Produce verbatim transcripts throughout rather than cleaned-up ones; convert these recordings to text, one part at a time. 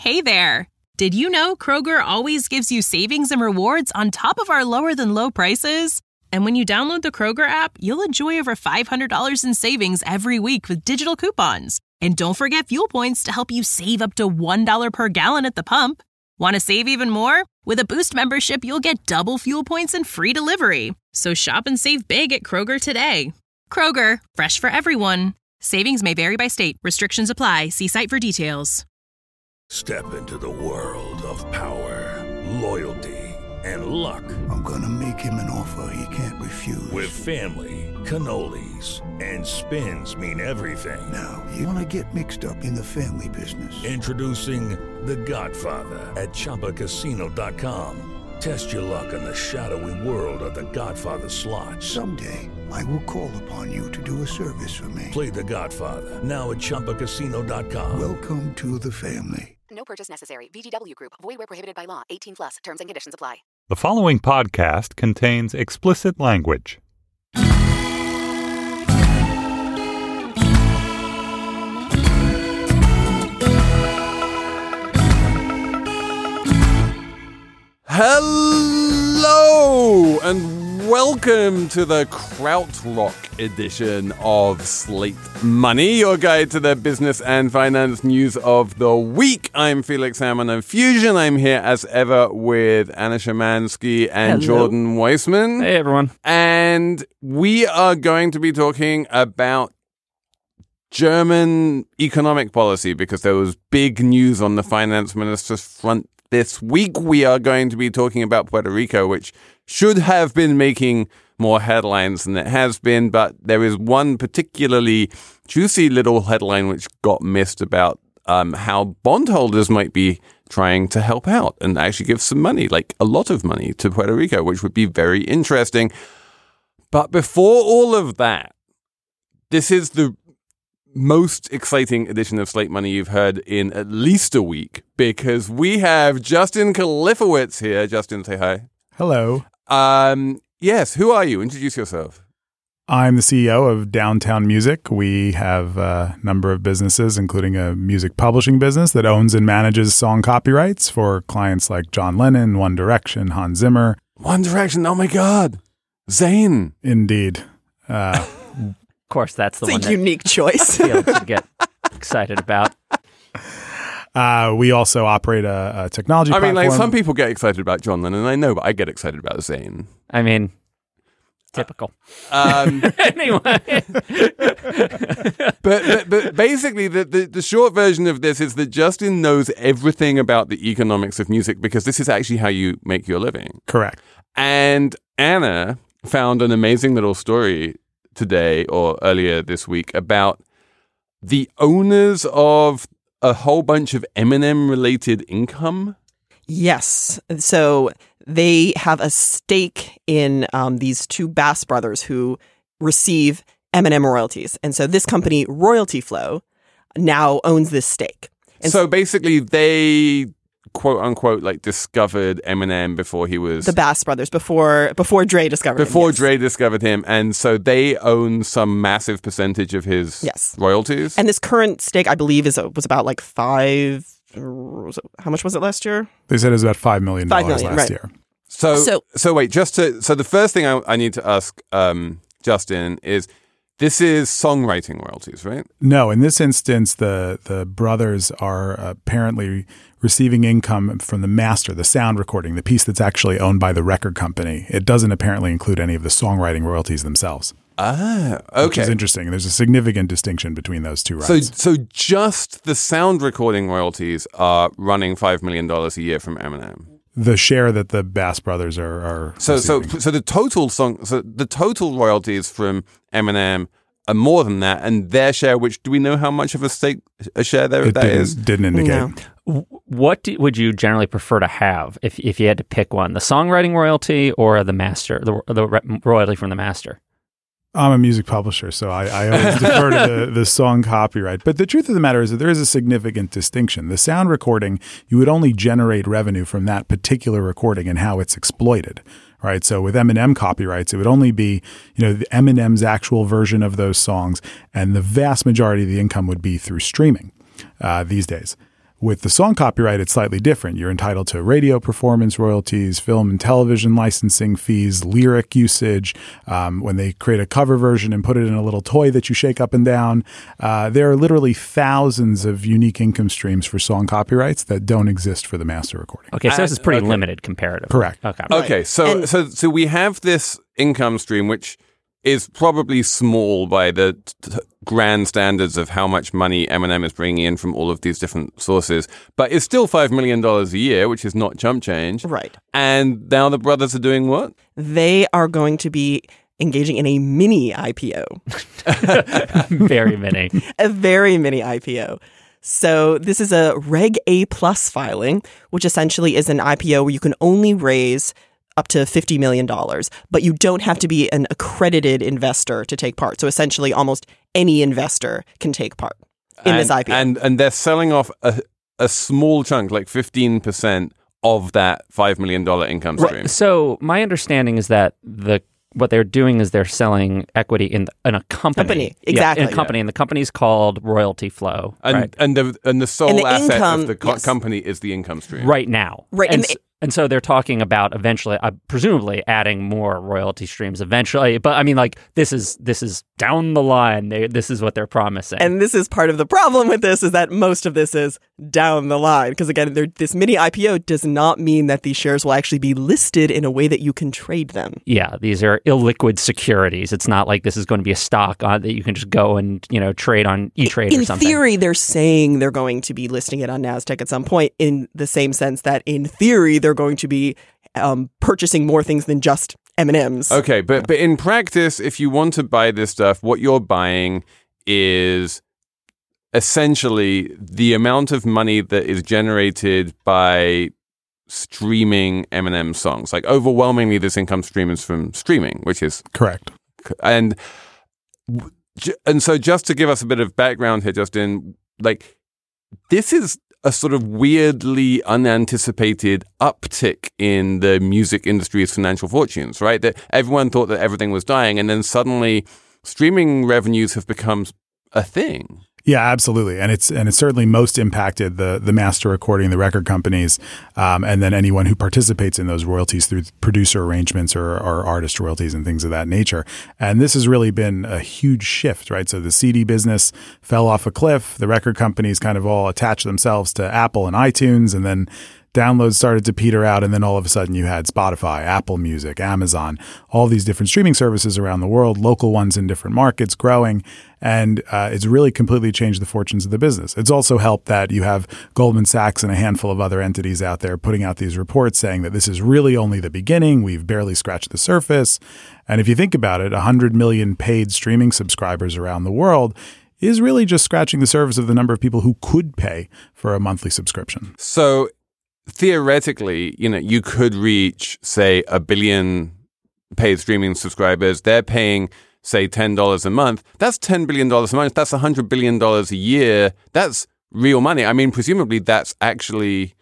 Hey there! Did you know Kroger always gives you savings and rewards on top of our lower-than-low prices? And when you download the Kroger app, you'll enjoy over five hundred dollars in savings every week with digital coupons. And don't forget fuel points to help you save up to one dollar per gallon at the pump. Want to save even more? With a Boost membership, you'll get double fuel points and free delivery. So shop and save big at Kroger today. Kroger, fresh for everyone. Savings may vary by state. Restrictions apply. See site for details. Step into the world of power, loyalty, and luck. I'm gonna make him an offer he can't refuse. With family, cannolis, and spins mean everything. Now, you wanna get mixed up in the family business. Introducing The Godfather at Chumba Casino dot com. Test your luck in the shadowy world of The Godfather slot. Someday, I will call upon you to do a service for me. Play The Godfather, now at Chumba Casino dot com. Welcome to the family. No purchase necessary. V G W Group. Void where prohibited by law. eighteen plus. Terms and conditions apply. The following podcast contains explicit language. Hello and welcome to the Krautrock edition of Slate Money, your guide to the business and finance news of the week. I'm Felix Salmon of Fusion. I'm here as ever with Anna Szymanski and Hello. Jordan Weissman. Hey, everyone. And we are going to be talking about German economic policy because there was big news on the finance minister's front this week. We are going to be talking about Puerto Rico, which should have been making more headlines than it has been, but there is one particularly juicy little headline which got missed about um, how bondholders might be trying to help out and actually give some money, like a lot of money, to Puerto Rico, which would be very interesting. But before all of that, this is the most exciting edition of Slate Money you've heard in at least a week, because we have Justin Kalifowitz here. Justin, say hi. Hello. Um, yes, who are you? Introduce yourself. I'm the C E O of Downtown Music. We have a number of businesses, including a music publishing business that owns and manages song copyrights for clients like John Lennon, One Direction, Hans Zimmer. One Direction, oh my God. Zayn. Indeed. Uh, Of course, that's the it's one a that unique choice. Felix would get excited about. uh, we also operate a, a technology I mean, platform. like, some people get excited about John Lennon, I know, but I get excited about Zayn. I mean, typical. Um, Anyway. but, but but basically, the, the, the short version of this is that Justin knows everything about the economics of music because this is actually how you make your living. Correct. And Anna found an amazing little story today or earlier this week about the owners of a whole bunch of Eminem related income. Yes. So they have a stake in um, these two Bass brothers who receive Eminem royalties. And so this company, Royalty Flow, now owns this stake. And so basically they, quote unquote, like discovered Eminem before he was... the Bass brothers, before before Dre discovered him. Before yes. Dre discovered him. And so they own some massive percentage of his Yes. royalties. And this current stake, I believe, is was about like five... Was it, how much was it last year? They said it was about five million dollars Five million, last right. year. So, so, So- wait, just to... So the first thing I, I need to ask um, Justin is, this is songwriting royalties, right? No, in this instance, the the brothers are apparently receiving income from the master, the sound recording, the piece that's actually owned by the record company. It doesn't apparently include any of the songwriting royalties themselves. Ah, okay. Which is interesting. There's a significant distinction between those two rights. So, so just the sound recording royalties are running five million dollars a year from Eminem. The share that the Bass brothers are, are So, so, receiving. so the total song, so the total royalties from Eminem are more than that, and their share. Which do we know how much of a stake a share there it that didn't, is? didn't indicate. No. What do, would you generally prefer to have if if you had to pick one, the songwriting royalty or the master, the, the royalty from the master? I'm a music publisher, so I, I always defer to the, the song copyright. But the truth of the matter is that there is a significant distinction. The sound recording, you would only generate revenue from that particular recording and how it's exploited. Right. So with Eminem copyrights, it would only be, you know, the Eminem's actual version of those songs. And the vast majority of the income would be through streaming uh, these days. With the song copyright, it's slightly different. You're entitled to radio performance royalties, film and television licensing fees, lyric usage. Um, when they create a cover version and put it in a little toy that you shake up and down, uh, there are literally thousands of unique income streams for song copyrights that don't exist for the master recording. Okay, so And- this is pretty okay. limited comparatively. Correct. Okay. Okay, so And- so so we have this income stream, which is probably small by the t- t- grand standards of how much money Eminem is bringing in from all of these different sources, but it's still five million dollars a year, which is not chump change. Right. And now the brothers are doing what? They are going to be engaging in a mini I P O, Very many. a very mini I P O. So this is a Reg A plus filing, which essentially is an I P O where you can only raise up to fifty million dollars, but you don't have to be an accredited investor to take part. So essentially almost any investor can take part in and, this I P O. And and they're selling off a, a small chunk, like fifteen percent of that five million dollars income stream. So my understanding is that the what they're doing is they're selling equity in in a company. Company, Yeah, exactly. in a company, and the company's called Royalty Flow. And right? and the and the sole And the asset income- of the co- yes. company is the income stream. right now. Right, And, and s- and so they're talking about eventually, uh, presumably adding more royalty streams eventually. But I mean, like this is this is down the line. They, this is what they're promising. And this is part of the problem with this is that most of this is down the line. Because again, they're- this mini I P O does not mean that these shares will actually be listed in a way that you can trade them. yeah, these are illiquid securities. It's not like this is going to be a stock on that you can just go and you know trade on E-Trade or In something. theory, they're saying they're going to be listing it on NASDAQ at some point, in the same sense that in theory, they're going to be um, purchasing more things than just M and M's. Okay, but but in practice, if you want to buy this stuff, what you're buying is essentially the amount of money that is generated by streaming Eminem songs. Like overwhelmingly, this income stream is from streaming, which is Correct. and and so just to give us a bit of background here, Justin, like this is a sort of weirdly unanticipated uptick in the music industry's financial fortunes, right? That everyone thought that everything was dying, and then suddenly streaming revenues have become a thing. Yeah, absolutely, and it's and it's certainly most impacted the the master recording, the record companies, um, and then anyone who participates in those royalties through producer arrangements or, or artist royalties and things of that nature. And this has really been a huge shift, right? So the C D business fell off a cliff. The record companies kind of all attached themselves to Apple and iTunes, and then downloads started to peter out, and then all of a sudden you had Spotify, Apple Music, Amazon, all these different streaming services around the world, local ones in different markets growing, and uh, it's really completely changed the fortunes of the business. It's also helped that you have Goldman Sachs and a handful of other entities out there putting out these reports saying that this is really only the beginning. We've barely scratched the surface. And if you think about it, one hundred million paid streaming subscribers around the world is really just scratching the surface of the number of people who could pay for a monthly subscription. So theoretically, you know, you could reach, say, a billion paid streaming subscribers. They're paying, say, ten dollars a month. That's ten billion dollars a month. That's one hundred billion dollars a year. That's real money. I mean, presumably that's actually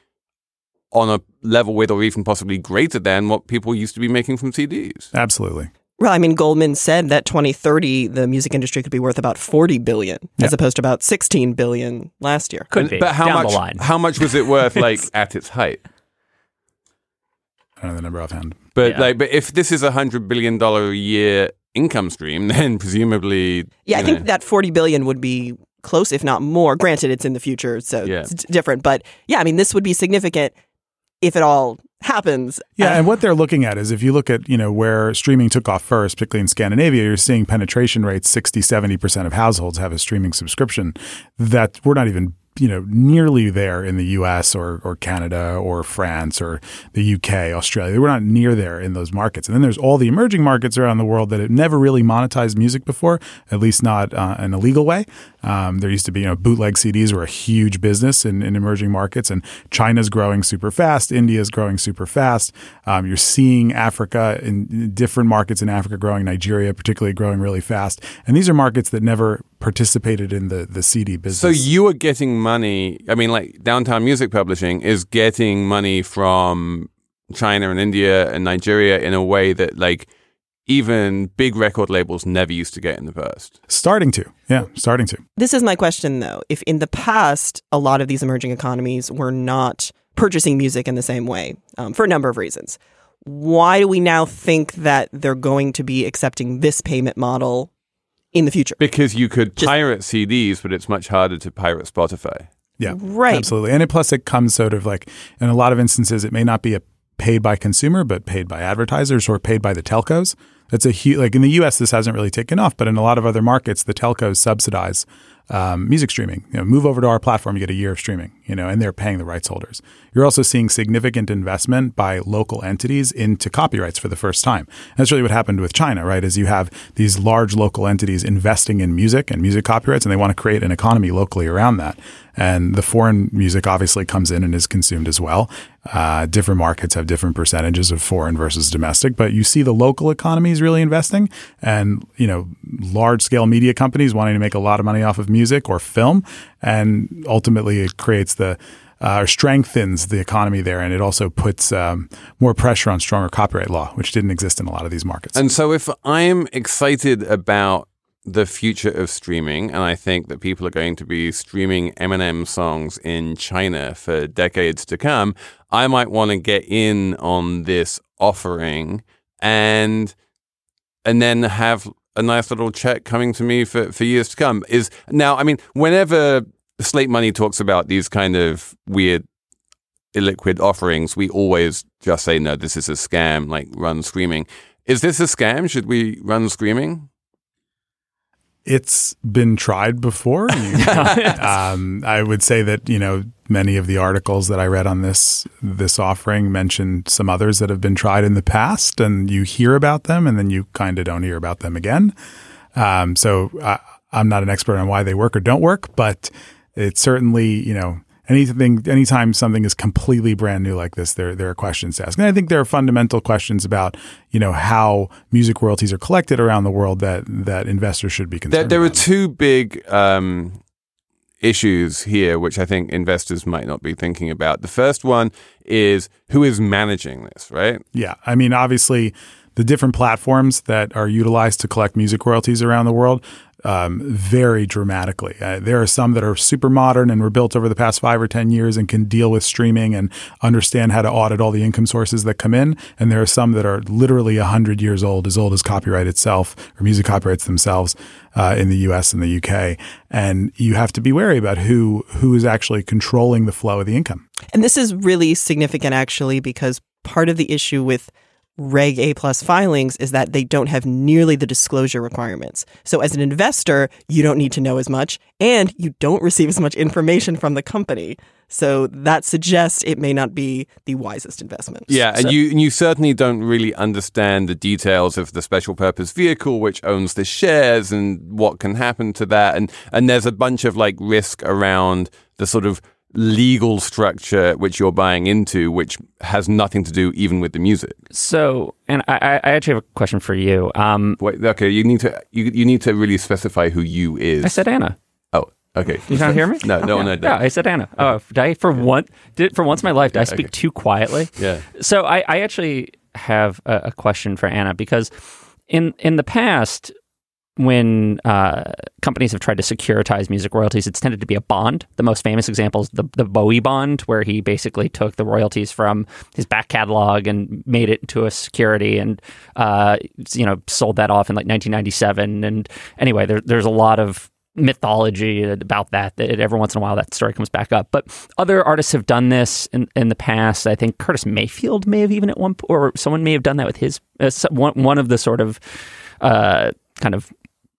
on a level with or even possibly greater than what people used to be making from C Ds. Absolutely. Well, I mean, Goldman said that twenty thirty, the music industry could be worth about forty billion dollars Yeah. as opposed to about sixteen billion dollars last year. Could And- be But how down much? the line. How much was it worth, like at its height? I don't know the number offhand. But Yeah. like, but if this is a hundred billion dollar a year income stream, then presumably, Yeah, I you think know, that forty billion dollars would be close, if not more. Granted, it's in the future, so Yeah. it's different. But yeah, I mean, this would be significant if it all happens. Yeah, Uh, and what they're looking at is if you look at, you know, where streaming took off first, particularly in Scandinavia, you're seeing penetration rates, sixty, seventy percent of households have a streaming subscription. That we're not even, you know, nearly there in the U S or or Canada or France or the U K, Australia. We're not near there in those markets. And then there's all the emerging markets around the world that have never really monetized music before, at least not uh, in a legal way. Um, there used to be, you know, bootleg C Ds were a huge business in, in emerging markets, and China's growing super fast. India's growing super fast. Um, you're seeing Africa in, in different markets in Africa growing, Nigeria particularly growing really fast. And these are markets that never participated in the, the C D business. so you are getting money. I mean, like Downtown Music Publishing is getting money from China and India and Nigeria in a way that, like, even big record labels never used to get in the past. Starting to. Yeah, starting to. This is my question, though. If in the past, a lot of these emerging economies were not purchasing music in the same way, um, for a number of reasons, why do we now think that they're going to be accepting this payment model in the future? Because you could Just, pirate C Ds, but it's much harder to pirate Spotify. Yeah, right. Absolutely. And it, plus it comes sort of like, in a lot of instances, it may not be a paid by consumer, but paid by advertisers or paid by the telcos. That's a huge, like in the U S, this hasn't really taken off, but in a lot of other markets, the telcos subsidize um, music streaming. You know, move over to our platform, you get a year of streaming, you know, and they're paying the rights holders. You're also seeing significant investment by local entities into copyrights for the first time. And that's really what happened with China, right? Is you have these large local entities investing in music and music copyrights, and they want to create an economy locally around that. And the foreign music obviously comes in and is consumed as well. Uh, different markets have different percentages of foreign versus domestic, but you see the local economies really investing, and you know, large scale media companies wanting to make a lot of money off of music or film, and ultimately it creates the uh, or strengthens the economy there, and it also puts um, more pressure on stronger copyright law, which didn't exist in a lot of these markets. And so, if I'm excited about the future of streaming, and I think that people are going to be streaming Eminem songs in China for decades to come, I might want to get in on this offering and and then have a nice little check coming to me for, for years to come. Is now, I mean, whenever Slate Money talks about these kind of weird illiquid offerings, we always just say, no, this is a scam, like run streaming. Is this a scam? Should we run streaming? It's been tried before. You, um, I would say that, you know, many of the articles that I read on this this offering mentioned some others that have been tried in the past, and you hear about them and then you kind of don't hear about them again. Um, so I, I'm not an expert on why they work or don't work, but it's certainly, you know, anything, anytime something is completely brand new like this, there there are questions to ask. And I think there are fundamental questions about, you know, how music royalties are collected around the world that that investors should be concerned There, there are about. two big um, issues here, which I think investors might not be thinking about. The first one is who is managing this, right? Yeah. I mean, obviously, the different platforms that are utilized to collect music royalties around the world um, vary dramatically. Uh, there are some that are super modern and were built over the past five or ten years and can deal with streaming and understand how to audit all the income sources that come in. And there are some that are literally one hundred years old, as old as copyright itself or music copyrights themselves uh, in the U S and the U K. And you have to be wary about who who is actually controlling the flow of the income. And this is really significant, actually, because part of the issue with Reg A plus filings is that they don't have nearly the disclosure requirements. So as an investor, you don't need to know as much, and you don't receive as much information from the company. So that suggests it may not be the wisest investment. Yeah, so, and you and you certainly don't really understand the details of the special purpose vehicle which owns the shares and what can happen to that. And and there's a bunch of like risk around the sort of legal structure which you're buying into, which has nothing to do even with the music. So, and I, I actually have a question for you. Um, Wait, okay, you need to you you need to really specify who you is. I said Anna. Oh, okay. You can't hear me? No, no, yeah. no, no. Yeah, I said Anna. Oh, did I for one did for once in my life did I speak okay. too quietly? Yeah. So I, I actually have a, a question for Anna, because in in the past, when uh, companies have tried to securitize music royalties, it's tended to be a bond. The most famous example is the, the Bowie bond, where he basically took the royalties from his back catalog and made it into a security and, uh, you know, sold that off in like nineteen ninety-seven. And anyway, there, there's a lot of mythology about that, that every once in a while that story comes back up. But other artists have done this in, in the past. I think Curtis Mayfield may have even at one point, or someone may have done that with his, uh, one, one of the sort of uh, kind of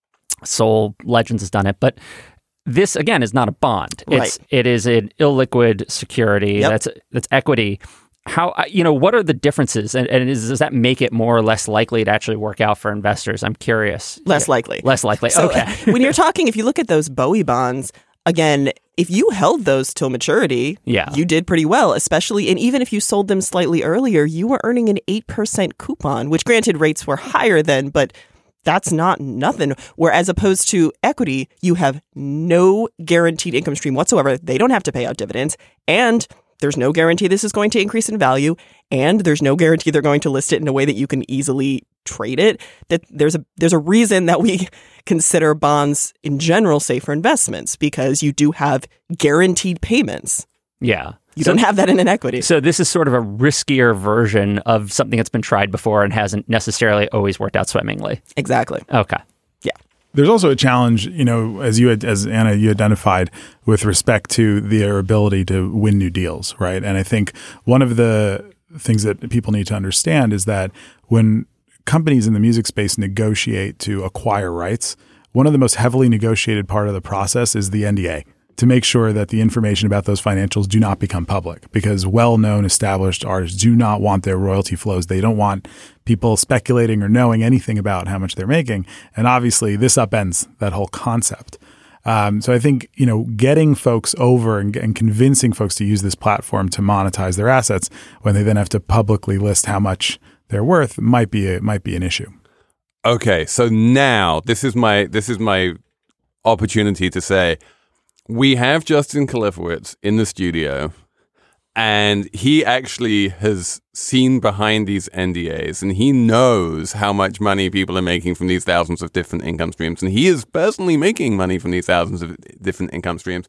soul legends has done it. But this, again, is not a bond. It's, right. It is an illiquid security. Yep. That's that's equity. How, you know, what are the differences? And, and is, does that make it more or less likely to actually work out for investors? I'm curious. Less likely. Less likely. So, okay. when you're talking, if you look at those Bowie bonds, again, if you held those till maturity, yeah. you did pretty well, especially, and even if you sold them slightly earlier, you were earning an eight percent coupon, which granted rates were higher then, but that's not nothing. Whereas opposed to equity, you have no guaranteed income stream whatsoever. They don't have to pay out dividends, and there's no guarantee this is going to increase in value, and there's no guarantee they're going to list it in a way that you can easily trade it. That there's a there's a reason that we consider bonds in general safer investments, because you do have guaranteed payments. Yeah. You so, don't have that in an equity. So this is sort of a riskier version of something that's been tried before and hasn't necessarily always worked out swimmingly. Exactly. Okay. Yeah. There's also a challenge, you know, as you had, as Anna, you identified with respect to their ability to win new deals, right? And I think one of the things that people need to understand is that when companies in the music space negotiate to acquire rights, one of the most heavily negotiated part of the process is the N D A, to make sure that the information about those financials do not become public, because well-known established artists do not want their royalty flows. They don't want people speculating or knowing anything about how much they're making. And obviously this upends that whole concept. Um, so I think, you know, getting folks over and, and convincing folks to use this platform to monetize their assets when they then have to publicly list how much they're worth might be a, might be an issue. Okay, so now this is my this is my opportunity to say, we have Justin Kalifowitz in the studio, and he actually has seen behind these N D As, and he knows how much money people are making from these thousands of different income streams, and he is personally making money from these thousands of different income streams.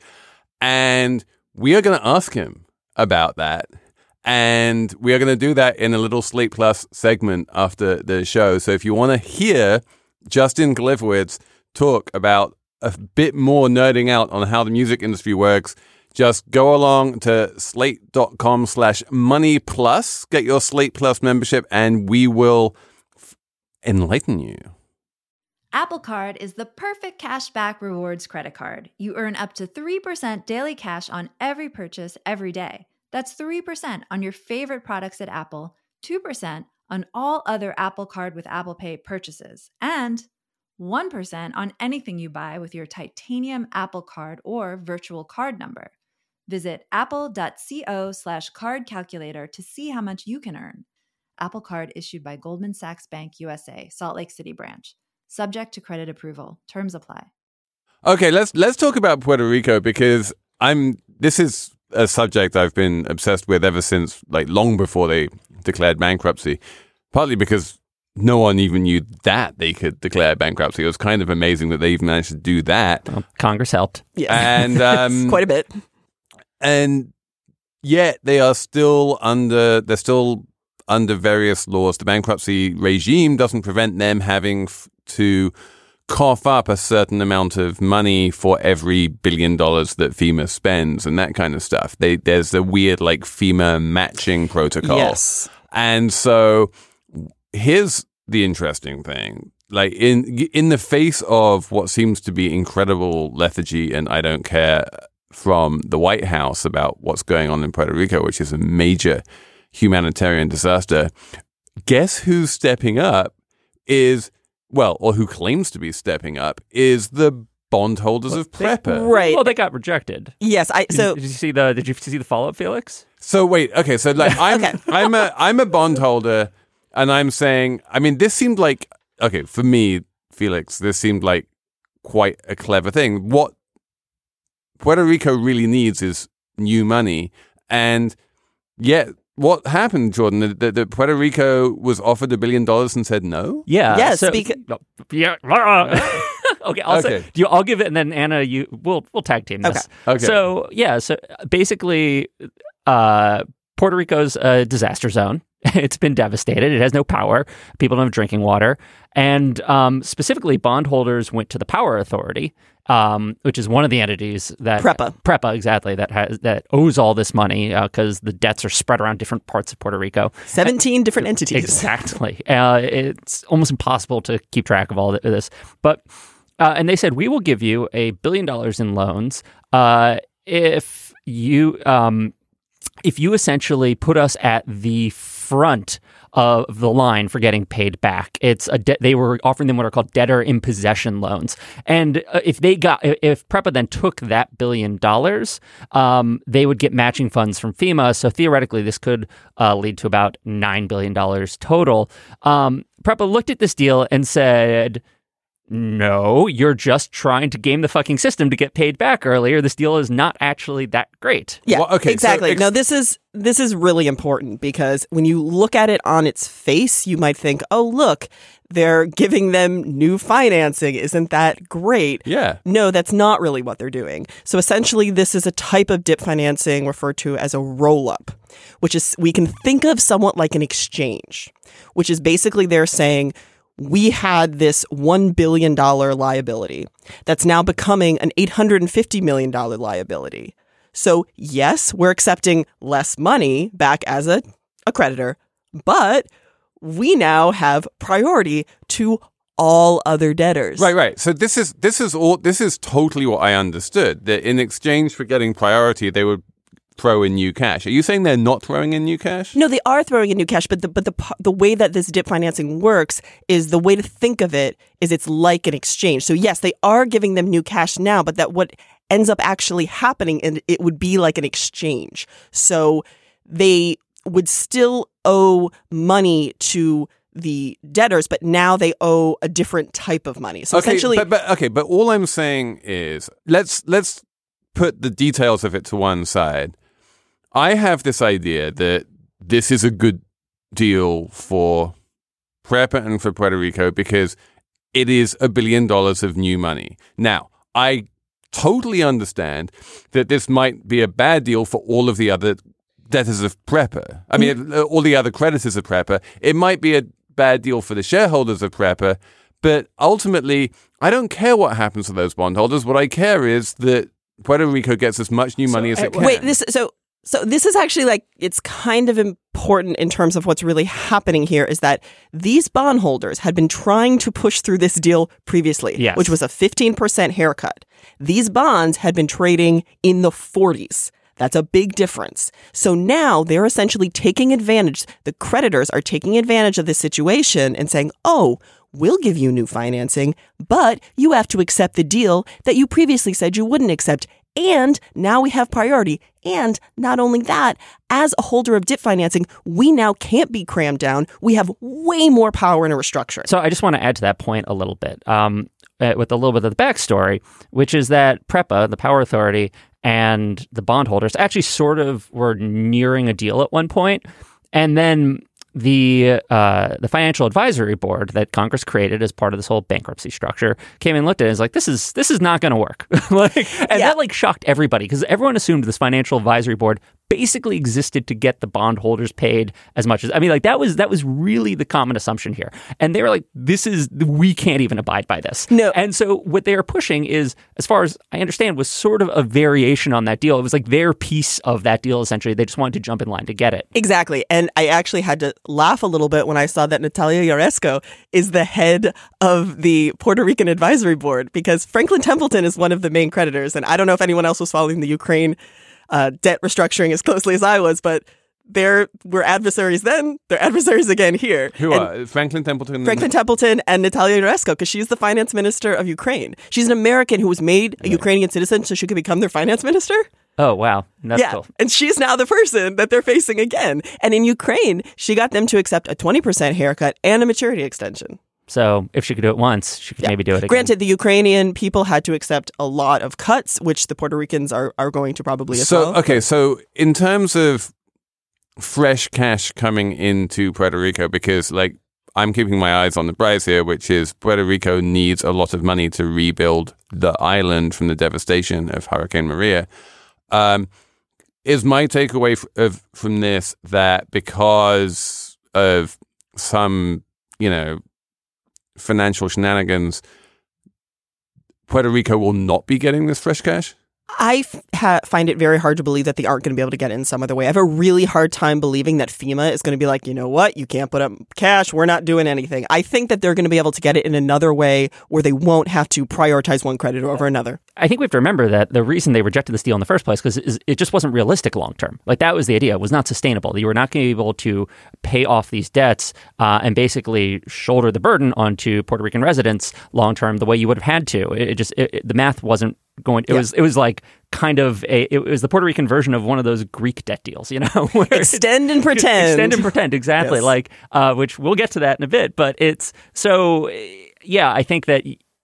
And we are going to ask him about that. And we are going to do that in a little Slate Plus segment after the show. So if you want to hear Justin Kalifowitz talk about a bit more nerding out on how the music industry works, just go along to slate.com slash money plus, get your Slate Plus membership, and we will f- enlighten you. Apple Card is the perfect cashback rewards credit card. You earn up to three percent daily cash on every purchase every day. That's three percent on your favorite products at Apple, two percent on all other Apple Card with Apple Pay purchases, and one percent on anything you buy with your titanium Apple Card or virtual card number. Visit apple.co slash card calculator to see how much you can earn. Apple Card issued by Goldman Sachs Bank U S A, Salt Lake City branch. Subject to credit approval. Terms apply. Okay, let's let's talk about Puerto Rico, because I'm this is a subject I've been obsessed with ever since, like, long before they declared bankruptcy, partly because no one even knew that they could declare bankruptcy. It was kind of amazing that they even managed to do that. Well, Congress helped. Yeah. And um, quite a bit. And yet they are still under, they're still under various laws. The bankruptcy regime doesn't prevent them having f- to cough up a certain amount of money for every billion dollars that FEMA spends and that kind of stuff. They, there's a weird, like, FEMA matching protocol. Yes. And so here's the interesting thing. Like, in in the face of what seems to be incredible lethargy and I don't care from the White House about what's going on in Puerto Rico, which is a major humanitarian disaster, guess who's stepping up is, well, or who claims to be stepping up, is the bondholders of PREPA. Right. Well, they got rejected. Yes. I Did, so did you see the Did you see the follow up, Felix? So wait, okay, so like I'm Okay. I'm a I'm a bondholder, and I'm saying, I mean, this seemed like, okay, for me, Felix, this seemed like quite a clever thing. What Puerto Rico really needs is new money, and yet what happened, Jordan? That, that, that Puerto Rico was offered a billion dollars and said no? Yeah. Yes, So, because- yeah. Okay, I'll Okay. say, do you, I'll give it, and then Anna, you we'll we'll tag team this. Okay. Okay. So yeah, so basically, uh, Puerto Rico's a disaster zone. It's been devastated. It has no power. People don't have drinking water, and um, specifically, bondholders went to the Power Authority, um, which is one of the entities that PREPA. PREPA, exactly, that has that owes all this money because uh, the debts are spread around different parts of Puerto Rico. seventeen different entities. Exactly. Uh, it's almost impossible to keep track of all of this. But uh, and they said, we will give you a billion dollars in loans uh, if you um, if you essentially put us at the front of the line for getting paid back. It's a de- they were offering them what are called debtor in possession loans, and uh, if they got if PREPA then took that billion dollars, um, they would get matching funds from FEMA. So theoretically, this could uh, lead to about nine billion dollars total. Um, PREPA looked at this deal and said, no, you're just trying to game the fucking system to get paid back earlier. This deal is not actually that great. Yeah, well, okay, exactly. So ex- no, this is this is really important because when you look at it on its face, you might think, oh, look, they're giving them new financing. Isn't that great? Yeah. No, that's not really what they're doing. So essentially, this is a type of dip financing referred to as a roll-up, which is we can think of somewhat like an exchange, which is basically they're saying, we had this one billion dollars liability that's now becoming an eight hundred fifty million dollars liability. So yes, we're accepting less money back as a, a creditor, but we now have priority to all other debtors. Right, right. So this is this is all this is totally what I understood. That in exchange for getting priority, they would throw in new cash. Are you saying they're not throwing in new cash? No, they are throwing in new cash, but the but the the way that this dip financing works is the way to think of it is it's like an exchange. So yes, they are giving them new cash now, but that what ends up actually happening, and it would be like an exchange. So they would still owe money to the debtors, but now they owe a different type of money. So okay, essentially, but, but okay, but all I'm saying is let's let's put the details of it to one side. I have this idea that this is a good deal for PREPA and for Puerto Rico because it is a billion dollars of new money. Now, I totally understand that this might be a bad deal for all of the other debtors of PREPA. I mean, mm. all the other creditors of PREPA. It might be a bad deal for the shareholders of PREPA, but ultimately, I don't care what happens to those bondholders. What I care is that Puerto Rico gets as much new money so, as it can. Wait, this so so this is actually like it's kind of important in terms of what's really happening here is that these bondholders had been trying to push through this deal previously, yes. which was a fifteen percent haircut. These bonds had been trading in the forties. That's a big difference. So now they're essentially taking advantage. The creditors are taking advantage of this situation and saying, oh, we'll give you new financing, but you have to accept the deal that you previously said you wouldn't accept. And now we have priority. And not only that, as a holder of dip financing, we now can't be crammed down. We have way more power in a restructuring. So I just want to add to that point a little bit um, uh, with a little bit of the backstory, which is that PREPA, the Power Authority, and the bondholders actually sort of were nearing a deal at one point. And then the uh, the Financial Advisory Board that Congress created as part of this whole bankruptcy structure came and looked at it and was like, this is this is not going to work. like, and yeah. that like shocked everybody because everyone assumed this Financial Advisory Board basically existed to get the bondholders paid as much as I mean, like that was that was really the common assumption here. And they were like, this is we can't even abide by this. No. And so what they are pushing is, as far as I understand, was sort of a variation on that deal. It was like their piece of that deal, essentially. They just wanted to jump in line to get it. Exactly. And I actually had to laugh a little bit when I saw that Natalia Yaresco is the head of the Puerto Rican Advisory Board because Franklin Templeton is one of the main creditors. And I don't know if anyone else was following the Ukraine uh, debt restructuring as closely as I was, but they were adversaries then. They're adversaries again here. Who and are? Franklin Templeton? Franklin Templeton and Natalia Yaresco, because she's the finance minister of Ukraine. She's an American who was made a Ukrainian citizen so she could become their finance minister. Oh, wow. That's yeah. cool. And she's now the person that they're facing again. And in Ukraine, she got them to accept a twenty percent haircut and a maturity extension. So if she could do it once, she could yeah. maybe do it again. Granted, the Ukrainian people had to accept a lot of cuts, which the Puerto Ricans are, are going to probably as so, well. Okay, so in terms of fresh cash coming into Puerto Rico, because like I'm keeping my eyes on the prize here, which is Puerto Rico needs a lot of money to rebuild the island from the devastation of Hurricane Maria. Um, is my takeaway f- of from this that because of some, you know, financial shenanigans, Puerto Rico will not be getting this fresh cash? I f- ha- find it very hard to believe that they aren't going to be able to get it in some other way. I have a really hard time believing that FEMA is going to be like, you know what, you can't put up cash, we're not doing anything. I think that they're going to be able to get it in another way where they won't have to prioritize one creditor over another. I think we have to remember that the reason they rejected this deal in the first place because it just wasn't realistic long term. Like that was the idea. It was not sustainable. You were not going to be able to pay off these debts uh, and basically shoulder the burden onto Puerto Rican residents long term the way you would have had to. It, it just it, it, the math wasn't going. It yeah. was it was like kind of a it was the Puerto Rican version of one of those Greek debt deals, you know, where extend and pretend, extend and pretend, exactly. Yes. Like uh, which we'll get to that in a bit, but it's so yeah. I think that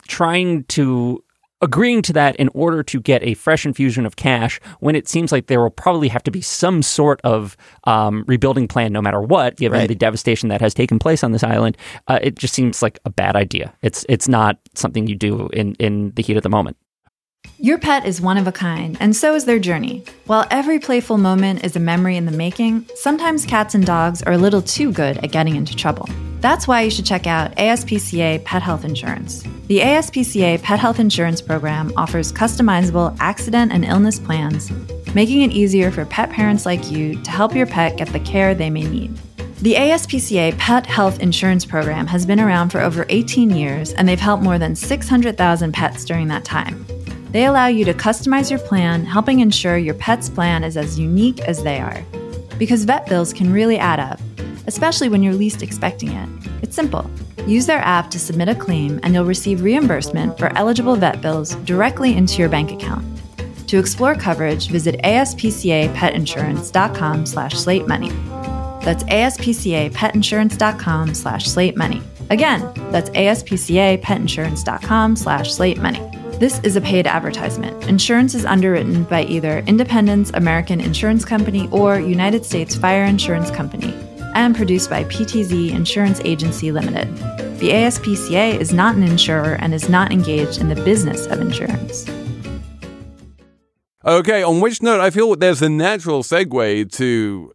trying to agreeing to that in order to get a fresh infusion of cash when it seems like there will probably have to be some sort of um, rebuilding plan no matter what, given Right. the devastation that has taken place on this island. Uh, it just seems like a bad idea. It's it's not something you do in, in the heat of the moment. Your pet is one of a kind, and so is their journey. While every playful moment is a memory in the making, sometimes cats and dogs are a little too good at getting into trouble. That's why you should check out A S P C A Pet Health Insurance. The A S P C A Pet Health Insurance Program offers customizable accident and illness plans, making it easier for pet parents like you to help your pet get the care they may need. The A S P C A Pet Health Insurance Program has been around for over eighteen years, and they've helped more than six hundred thousand pets during that time. They allow you to customize your plan, helping ensure your pet's plan is as unique as they are. Because vet bills can really add up, especially when you're least expecting it. It's simple. Use their app to submit a claim, and you'll receive reimbursement for eligible vet bills directly into your bank account. To explore coverage, visit aspcapetinsurance.com slash slate money. That's aspcapetinsurance.com slash slate money. Again, that's aspcapetinsurance.com slash slate money. This is a paid advertisement. Insurance is underwritten by either Independence American Insurance Company or United States Fire Insurance Company and produced by P T Z Insurance Agency Limited. The A S P C A is not an insurer and is not engaged in the business of insurance. Okay, on which note, I feel there's a natural segue to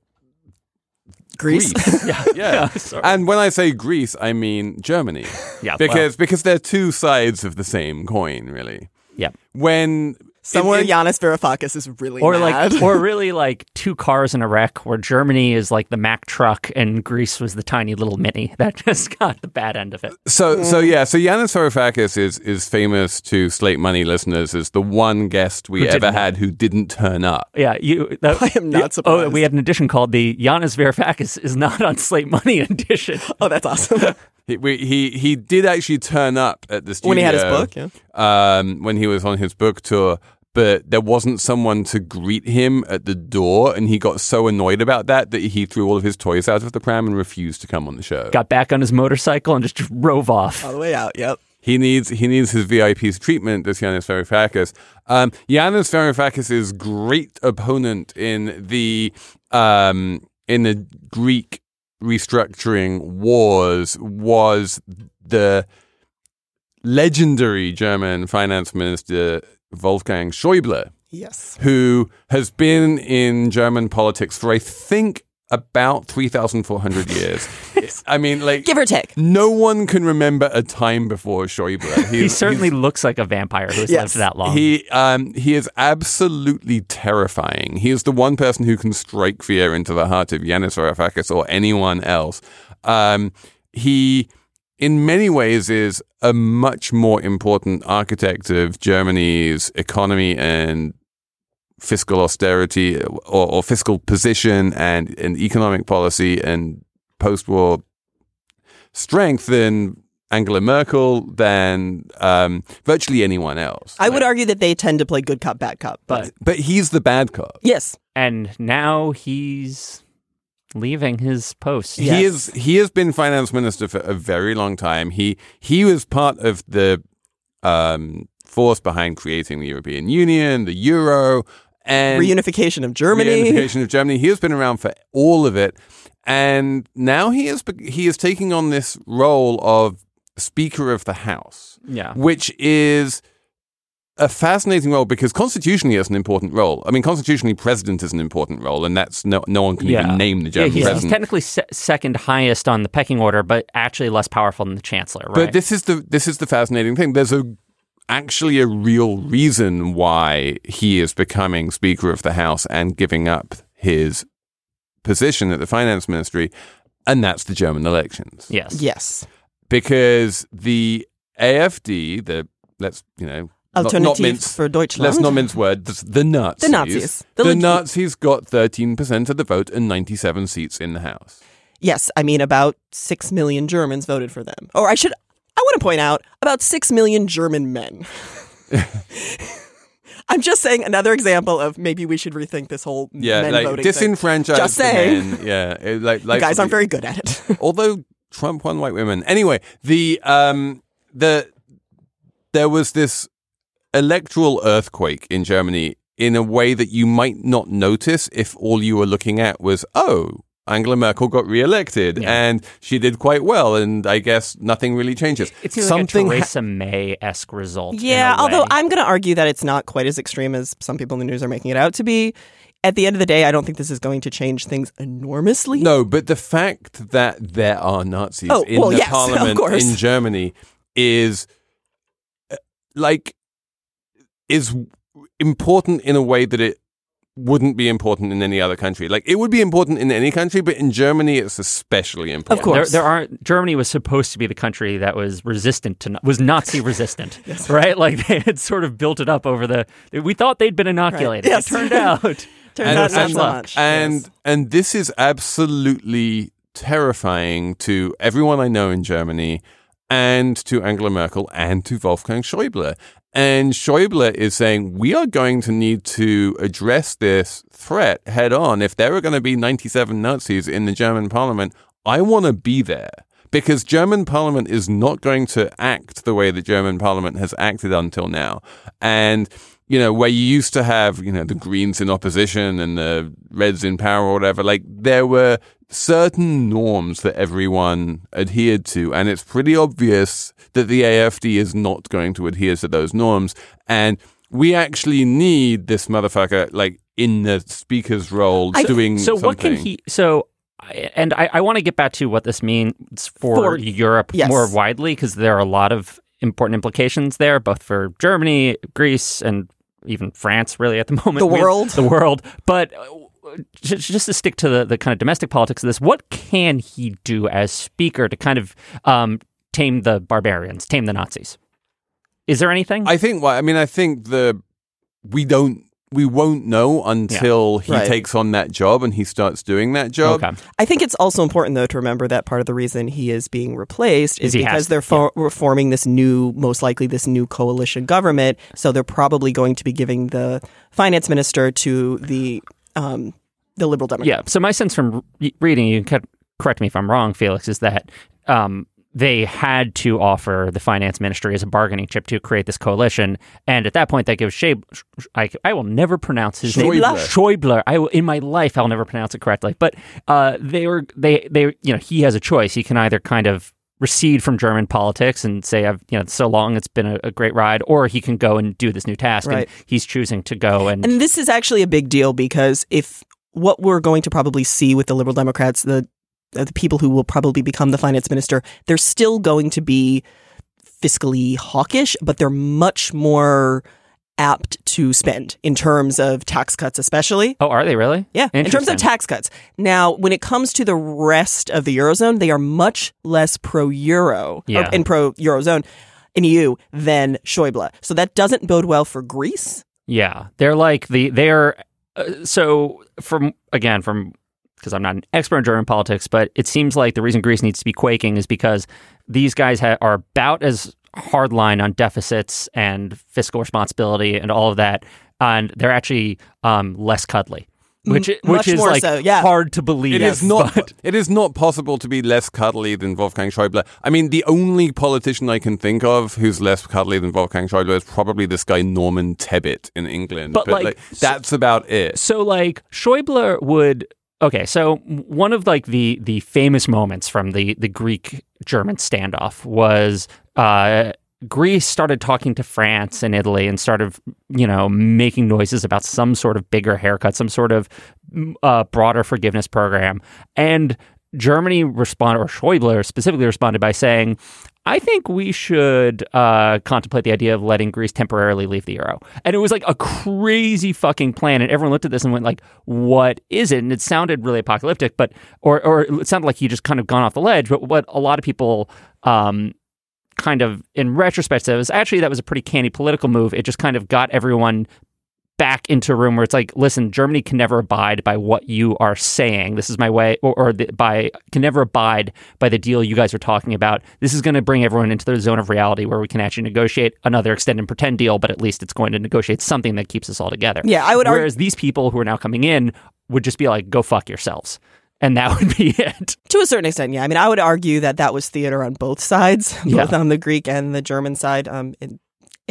Greece. Greece. Yeah, Yeah. sorry. And when I say Greece, I mean Germany. Yeah, Because because they're two sides of the same coin, really. Yeah. When Somewhere in- in- Giannis Varoufakis is really Or mad. like, or really like two cars in a wreck, where Germany is like the Mack truck and Greece was the tiny little Mini. That just got the bad end of it. So so yeah, so Yanis Varoufakis is is famous to Slate Money listeners as the one guest we Who ever didn't. had who didn't turn up. Yeah, you. That, I am not you- surprised. Oh, we had an edition called the Giannis Varoufakis is not on Slate Money edition. Oh, that's awesome. He, we, he he did actually turn up at the studio When he had his book, yeah. Um, when he was on his book tour, but there wasn't someone to greet him at the door, and he got so annoyed about that that he threw all of his toys out of the pram and refused to come on the show. Got back on his motorcycle and just drove off. All the way out, yep. He needs he needs his V I P treatment, does Yanis Varoufakis. Um, Yanis Varoufakis' great opponent in the um, in the Greek restructuring wars was the legendary German finance minister Wolfgang Schäuble, Yes. who has been in German politics for, I think, about three thousand four hundred years. I mean, like... Give or take. No one can remember a time before Schäuble. He certainly looks like a vampire who's Yes. lived that long. He um he is absolutely terrifying. He is the one person who can strike fear into the heart of Yanis Varoufakis or anyone else. Um, he, in many ways, is a much more important architect of Germany's economy and fiscal austerity or, or fiscal position and, and economic policy and post-war strength than Angela Merkel, than um, virtually anyone else. I would argue that they tend to play good cop, bad cop. but But he's the bad cop. Yes. and now he's leaving his post. Yes. He is. He has been finance minister for a very long time. He he was part of the um, force behind creating the European Union, the euro, and Reunification of Germany. reunification of Germany. He has been around for all of it, and now he is he is taking on this role of Speaker of the House, Yeah. which is a fascinating role because constitutionally it's an important role. I mean, constitutionally, president is an important role, and that's no no one can Yeah. even name the Yeah, German he's, he's president. technically se- second highest on the pecking order, but actually less powerful than the chancellor, right? But this is the this is the fascinating thing. There's a actually a real reason why he is becoming Speaker of the House and giving up his position at the finance ministry, and that's the German elections. yes. Yes. Because the A F D, the let's you know not- not Alternative mince- for Deutschland. Let's not mince words. The Nazis. The Nazis. The, The leg- Nazis got thirteen percent of the vote and ninety-seven seats in the House. Yes, I mean about six million Germans voted for them. Or I should, I want to point out about six million German men. I'm just saying another example of maybe we should rethink this whole Yeah, men like voting thing. disenfranchised Just the saying. men. Yeah, it- like, You like guys aren't very good at it. although Trump won white women. Anyway, the um the there was this electoral earthquake in Germany in a way that you might not notice if all you were looking at was, oh, Angela Merkel got reelected yeah. and she did quite well, and I guess nothing really changes. It's like Something a Theresa ha- May-esque result. Yeah, although I'm going to argue that it's not quite as extreme as some people in the news are making it out to be. At the end of the day, I don't think this is going to change things enormously. No, but the fact that there are Nazis oh, in well, the yes, parliament in Germany is like is important in a way that it wouldn't be important in any other country. Like, it would be important in any country, but in Germany, it's especially important. Of course. There, there are, Germany was supposed to be the country that was resistant to, was Nazi resistant, yes. right? Like, they had sort of built it up over the, we thought they'd been inoculated. Right. Yes. It turned out. turned and, out not and, so much. And, yes. and this is absolutely terrifying to everyone I know in Germany, and to Angela Merkel, and to Wolfgang Schäuble. And Schäuble is saying, we are going to need to address this threat head on. If there are going to be ninety-seven Nazis in the German parliament, I want to be there. Because German parliament is not going to act the way the German parliament has acted until now. And, you know, where you used to have, you know, the Greens in opposition and the Reds in power or whatever, like, there were certain norms that everyone adhered to, and it's pretty obvious that the A F D is not going to adhere to those norms, and we actually need this motherfucker like in the speaker's role I, doing so something. What can he so and I, I want to get back to what this means for, for Europe yes. more widely, because there are a lot of important implications there, both for Germany, Greece, and even France, really, at the moment. The world. The world. But just to stick to the, the kind of domestic politics of this, what can he do as speaker to kind of um, tame the barbarians, tame the Nazis? Is there anything? I think, well, I mean, I think the we don't, we won't know until yeah. he right. takes on that job and he starts doing that job. Okay. I think it's also important, though, to remember that part of the reason he is being replaced is he because has, they're fo- yeah. forming this new, most likely this new coalition government. So they're probably going to be giving the finance minister to the um, the Liberal Democrats. Yeah. So my sense from re- reading, you can correct me if I'm wrong, Felix, is that um, they had to offer the finance ministry as a bargaining chip to create this coalition. And at that point, that gives Schäuble, I, I will never pronounce his name. Schäuble. I will, in my life, I'll never pronounce it correctly. But uh, they were, they, they, you know, he has a choice. He can either kind of recede from German politics and say, I've, you know, so long, it's been a, a great ride, or he can go and do this new task. Right. And he's choosing to go. And, and this is actually a big deal, because if what we're going to probably see with the Liberal Democrats, the the people who will probably become the finance minister, they're still going to be fiscally hawkish, but they're much more apt to spend in terms of tax cuts, especially. Oh, are they really? Yeah, in terms of tax cuts. Now, when it comes to the rest of the Eurozone, they are much less pro-Euro yeah. and pro-Eurozone in E U than Schäuble. So that doesn't bode well for Greece. Yeah, they're like the, they're, uh, so from, again, from, because I'm not an expert in German politics, but it seems like the reason Greece needs to be quaking is because these guys ha- are about as hardline on deficits and fiscal responsibility and all of that, and they're actually um, less cuddly, which M- which is like so, yeah. hard to believe. It is not. But... It is not possible to be less cuddly than Wolfgang Schäuble. I mean, the only politician I can think of who's less cuddly than Wolfgang Schäuble is probably this guy Norman Tebbit in England. But, but like, like, that's so, about it. So, like, Schäuble would. Okay, so one of like the the famous moments from the the Greek-German standoff was uh, Greece started talking to France and Italy and started, you know, making noises about some sort of bigger haircut, some sort of uh, broader forgiveness program, and Germany responded, or Schäuble specifically responded by saying, I think we should uh, contemplate the idea of letting Greece temporarily leave the euro. And it was like a crazy fucking plan. And everyone looked at this and went like, what is it? And it sounded really apocalyptic, but or or it sounded like he just kind of gone off the ledge. But what a lot of people um, kind of in retrospect said was actually that was a pretty canny political move. It just kind of got everyone back into a room where it's like, listen, Germany can never abide by what you are saying. This is my way, or, or the, by can never abide by the deal you guys are talking about. This is going to bring everyone into the zone of reality where we can actually negotiate another extend and pretend deal, but at least it's going to negotiate something that keeps us all together. Yeah, I would. Whereas argue- these people who are now coming in would just be like, go fuck yourselves. And that would be it. To a certain extent, yeah. I mean, I would argue that that was theater on both sides, Yeah. both on the Greek and the German side. Um, it,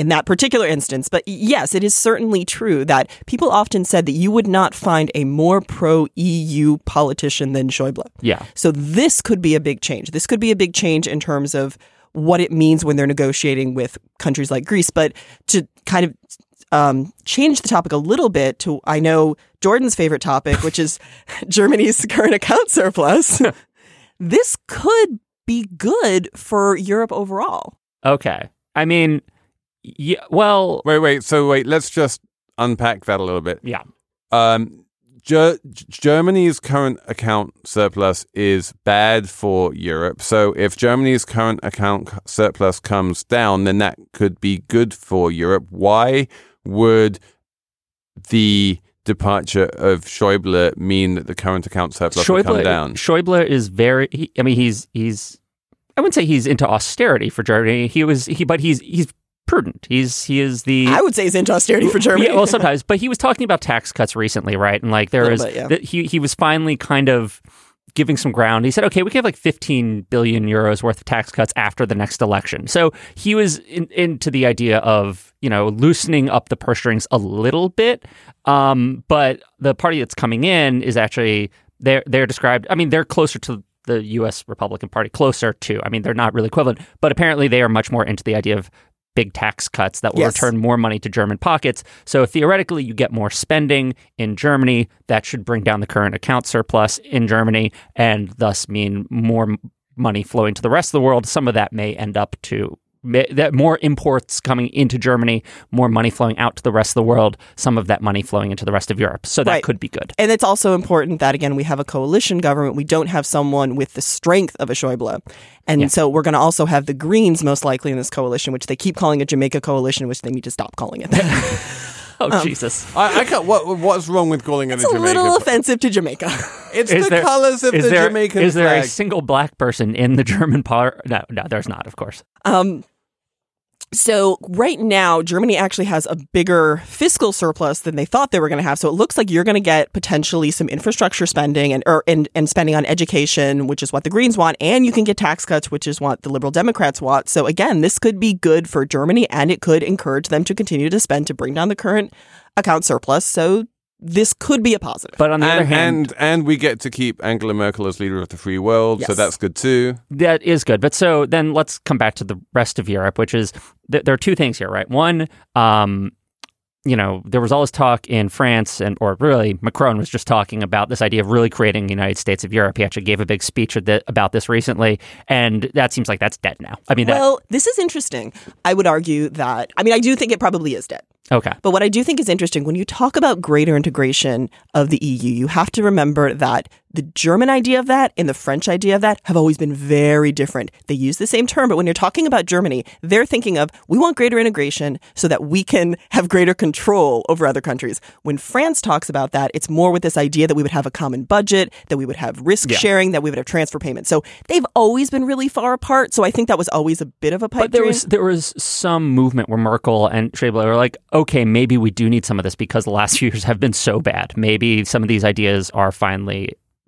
in that particular instance. But yes, it is certainly true that people often said that you would not find a more pro-E U politician than Schäuble. Yeah. So this could be a big change. This could be a big change in terms of what it means when they're negotiating with countries like Greece. But to kind of um, change the topic a little bit to, I know, Jordan's favorite topic, which is Germany's current account surplus, this could be good for Europe overall. Okay. I mean, yeah, well... Wait, wait. So wait, let's just unpack that a little bit. Yeah. Um, Ger- Germany's current account surplus is bad for Europe. So if Germany's current account surplus comes down, then that could be good for Europe. Why would the departure of Schäuble mean that the current account surplus Schäuble, will come down? Schäuble is very... He, I mean, he's he's... I wouldn't say he's into austerity for Germany. He was he, but he's he's prudent. He's he is the. I would say he's into austerity for Germany. Yeah, well, sometimes, but he was talking about tax cuts recently, right? And like there is, bit, yeah. the, he he was finally kind of giving some ground. He said, okay, we can have like fifteen billion euros worth of tax cuts after the next election. So he was in, into the idea of, you know, loosening up the purse strings a little bit. Um, but the party that's coming in is actually they're they're described. I mean, they're closer to the U S Republican Party, closer to. I mean, they're not really equivalent, but apparently they are much more into the idea of big tax cuts that will yes. return more money to German pockets. So theoretically, you get more spending in Germany. That should bring down the current account surplus in Germany and thus mean more money flowing to the rest of the world. Some of that may end up to that more imports coming into Germany, more money flowing out to the rest of the world, some of that money flowing into the rest of Europe. So that right. could be good. And it's also important that, again, we have a coalition government. We don't have someone with the strength of a Schäuble. And yeah. so we're going to also have the Greens most likely in this coalition, which they keep calling a Jamaica coalition, which they need to stop calling it that. oh, um, Jesus. I, I can't, what, what's wrong with calling it it's a a Jamaica? little offensive to Jamaica. It's is the there, colors of is the there, Jamaican Is there flag. a single black person in the German par? No, no, there's not, of course. Um, So right now, Germany actually has a bigger fiscal surplus than they thought they were going to have. So it looks like you're going to get potentially some infrastructure spending and, or, and and spending on education, which is what the Greens want. And you can get tax cuts, which is what the Liberal Democrats want. So again, this could be good for Germany, and it could encourage them to continue to spend to bring down the current account surplus. So this could be a positive. But on the and, other hand... And, and we get to keep Angela Merkel as leader of the free world, yes. so that's good too. That is good. But so then let's come back to the rest of Europe, which is th- there are two things here, right? One, um, you know, there was all this talk in France, and or really Macron was just talking about this idea of really creating the United States of Europe. He actually gave a big speech about this recently, and that seems like that's dead now. I mean, well, that, this is interesting. I would argue that, I mean, I do think it probably is dead. Okay. But what I do think is interesting, when you talk about greater integration of the E U, you have to remember that the German idea of that and the French idea of that have always been very different. They use the same term, but when you're talking about Germany, they're thinking of, we want greater integration so that we can have greater control over other countries. When France talks about that, it's more with this idea that we would have a common budget, that we would have risk yeah. sharing, that we would have transfer payments. So they've always been really far apart. So I think that was always a bit of a pipe But there dream. was there was some movement where Merkel and Schäuble were like, okay, maybe we do need some of this because the last few years have been so bad. Maybe some of these ideas are finally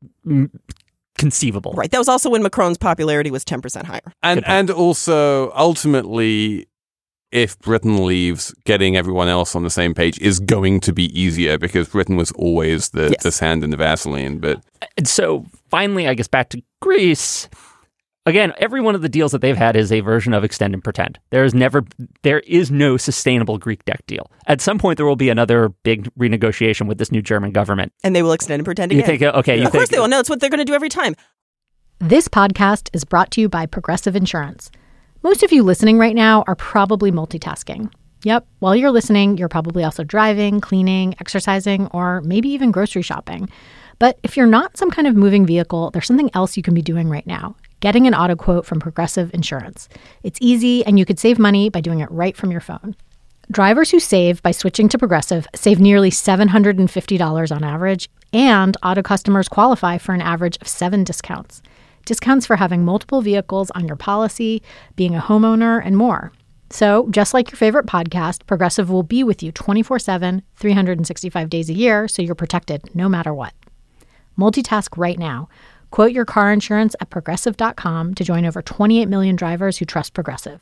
conceivable. Right. That was also when Macron's popularity was ten percent higher. And and also, ultimately, if Britain leaves, getting everyone else on the same page is going to be easier because Britain was always the, Yes. the sand in the Vaseline. But And so finally, I guess back to Greece. Again, every one of the deals that they've had is a version of extend and pretend. There is never, there is no sustainable Greek debt deal. At some point, there will be another big renegotiation with this new German government. And they will extend and pretend You again. think, okay, you of course think, they will. No, it's what they're going to do every time. This podcast is brought to you by Progressive Insurance. Most of you listening right now are probably multitasking. Yep, while you're listening, you're probably also driving, cleaning, exercising, or maybe even grocery shopping. But if you're not some kind of moving vehicle, there's something else you can be doing right now. Getting an auto quote from Progressive Insurance. It's easy, and you could save money by doing it right from your phone. Drivers who save by switching to Progressive save nearly seven hundred fifty dollars on average, and auto customers qualify for an average of seven discounts. Discounts for having multiple vehicles on your policy, being a homeowner, and more. So, just like your favorite podcast, Progressive will be with you twenty-four seven, three hundred sixty-five days a year, so you're protected no matter what. Multitask right now. Quote your car insurance at progressive dot com to join over twenty-eight million drivers who trust Progressive.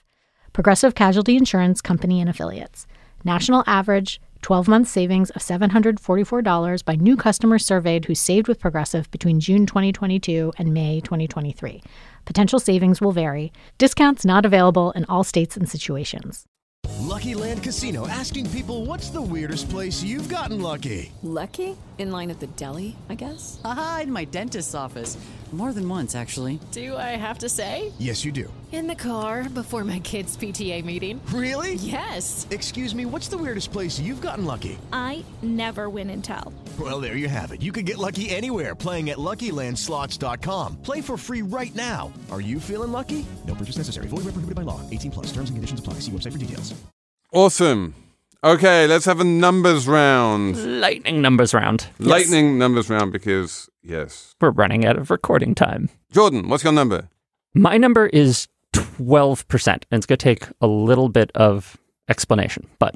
Progressive Casualty Insurance Company and Affiliates. National average twelve-month savings of seven hundred forty-four dollars by new customers surveyed who saved with Progressive between June twenty twenty-two and May twenty twenty-three. Potential savings will vary. Discounts not available in all states and situations. Lucky Land Casino, asking people, what's the weirdest place you've gotten lucky? Lucky? In line at the deli, I guess? Aha, in my dentist's office. More than once, actually. Do I have to say? Yes, you do. In the car before my kids' P T A meeting. Really? Yes. Excuse me, what's the weirdest place you've gotten lucky? I never win and tell. Well, there you have it. You can get lucky anywhere, playing at Lucky Land Slots dot com. Play for free right now. Are you feeling lucky? No purchase necessary. Void where prohibited by law. eighteen plus. Terms and conditions apply. See website for details. Awesome. Okay, let's have a numbers round. Lightning numbers round. Lightning Yes. numbers round because, yes. We're running out of recording time. Jordan, what's your number? My number is twelve percent, and it's going to take a little bit of explanation. But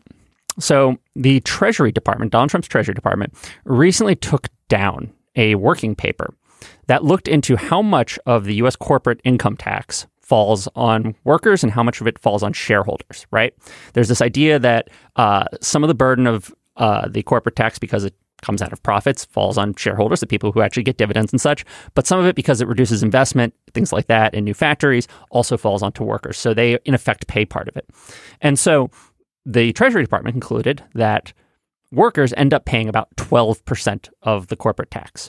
so the Treasury Department, Donald Trump's Treasury Department, recently took down a working paper that looked into how much of the U S corporate income tax falls on workers and how much of it falls on shareholders, right? There's this idea that uh, some of the burden of uh, the corporate tax, because it comes out of profits, falls on shareholders, the people who actually get dividends and such. But some of it, because it reduces investment, things like that, in new factories, also falls onto workers. So they, in effect, pay part of it. And so the Treasury Department concluded that workers end up paying about twelve percent of the corporate tax.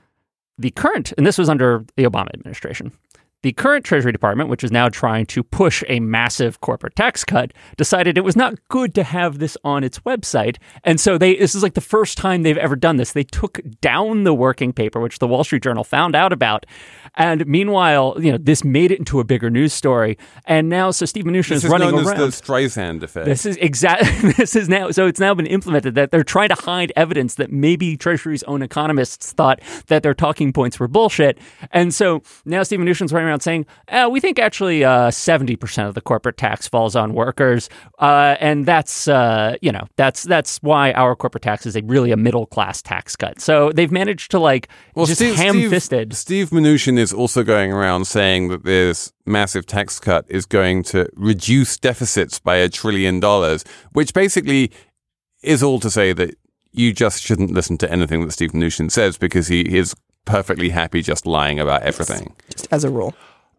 The current, and this was under the Obama administration, the current Treasury Department, which is now trying to push a massive corporate tax cut, decided it was not good to have this on its website. And so they this is like the first time they've ever done this. They took down the working paper, which the Wall Street Journal found out about. And meanwhile, you know, this made it into a bigger news story. And now, so Steve Mnuchin is, is running known around. As the Streisand effect. This is exactly, this is now, so it's now been implemented that they're trying to hide evidence that maybe Treasury's own economists thought that their talking points were bullshit. And so now Steve Mnuchin's running around saying, uh, we think actually uh, seventy percent of the corporate tax falls on workers. Uh, and that's, uh, you know, that's that's why our corporate tax is a really a middle class tax cut. So they've managed to like well, just Steve, ham-fisted. Steve, Steve Mnuchin is also going around saying that this massive tax cut is going to reduce deficits by a trillion dollars, which basically is all to say that you just shouldn't listen to anything that Steve Mnuchin says because he is perfectly happy just lying about everything. Just as a rule.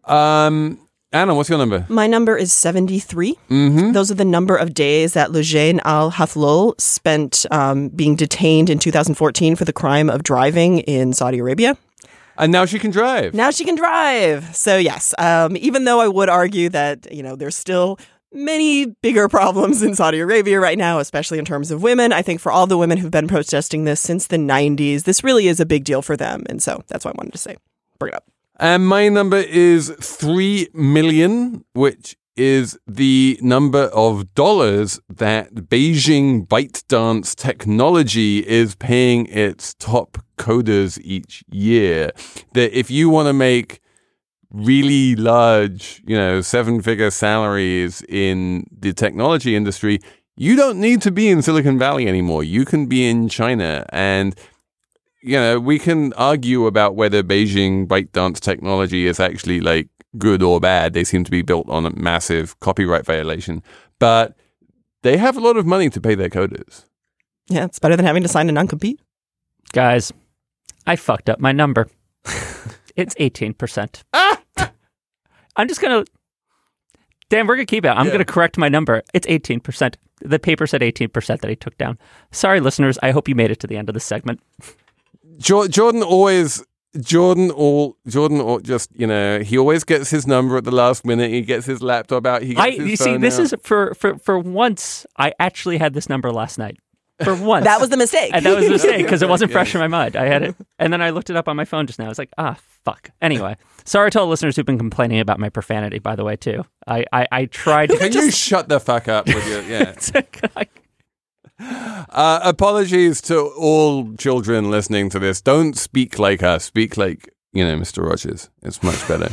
Um, Anna, what's your number? My number is seventy-three. Mm-hmm. Those are the number of days that Loujain al-Hathlul spent um, being detained in two thousand fourteen for the crime of driving in Saudi Arabia. And now she can drive. Now she can drive. So yes, um, even though I would argue that, you know, there's still many bigger problems in Saudi Arabia right now, especially in terms of women. I think for all the women who've been protesting this since the nineties, this really is a big deal for them. And so that's what I wanted to say. Bring it up. And my number is three million, which is the number of dollars that Beijing ByteDance Technology is paying its top coders each year. That if you want to make really large, you know, seven-figure salaries in the technology industry, you don't need to be in Silicon Valley anymore. You can be in China. And you know, we can argue about whether Beijing ByteDance Technology is actually like good or bad. They seem to be built on a massive copyright violation, but they have a lot of money to pay their coders. Yeah, it's better than having to sign a non-compete. Guys, I fucked up my number. It's eighteen percent. Ah! I'm just going to... Dan, we're going to keep it. I'm Yeah. going to correct my number. It's eighteen percent. The paper said eighteen percent that I took down. Sorry, listeners. I hope you made it to the end of the segment. Jordan always, Jordan all, Jordan all just, you know, he always gets his number at the last minute. He gets his laptop out. He gets I, his you see, phone this out. is for, for, for once, I actually had this number last night. For once. That was the mistake. And that was the mistake because it wasn't Yeah. fresh in my mind. I had it. And then I looked it up on my phone just now. I was like, ah, fuck. Anyway, sorry to all listeners who've been complaining about my profanity, by the way, too. I, I, I tried to. Can you shut the fuck up with your, yeah. Uh, apologies to all children listening to this. Don't speak like us. Speak like, you know, Mister Rogers. It's much better.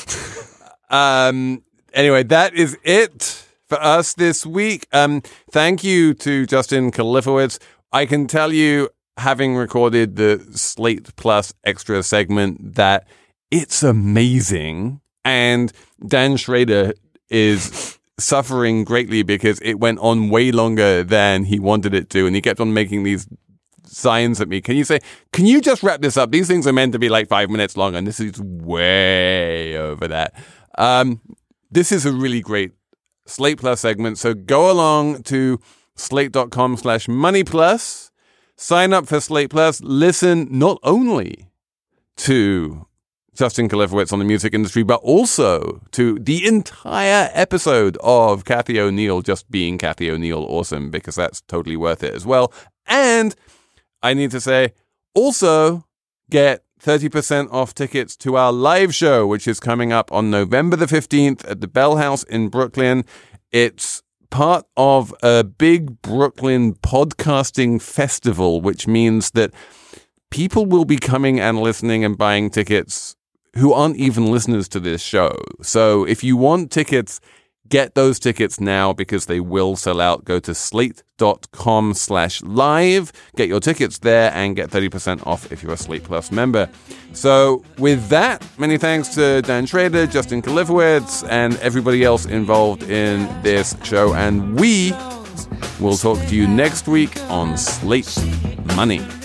um. Anyway, that is it for us this week. Um. Thank you to Justin Kalifowitz. I can tell you, having recorded the Slate Plus extra segment, that it's amazing. And Dan Schrader is suffering greatly because it went on way longer than he wanted it to. And he kept on making these signs at me. Can you say, can you just wrap this up? These things are meant to be like five minutes long, and this is way over that. Um, this is a really great Slate Plus segment. So go along to slate.com slash money plus, sign up for Slate Plus, listen not only to Justin Kalifowitz on the music industry, but also to the entire episode of Kathy O'Neill just being Kathy O'Neill awesome, because that's totally worth it as well. And I need to say, also get thirty percent off tickets to our live show, which is coming up on November the fifteenth at the Bell House in Brooklyn. It's part of a big Brooklyn podcasting festival, which means that people will be coming and listening and buying tickets who aren't even listeners to this show. So if you want tickets, get those tickets now because they will sell out. Go to slate.com slash live. Get your tickets there and get thirty percent off if you're a Slate Plus member. So with that, many thanks to Dan Schrader, Justin Kalifowitz, and everybody else involved in this show. And we will talk to you next week on Slate Money.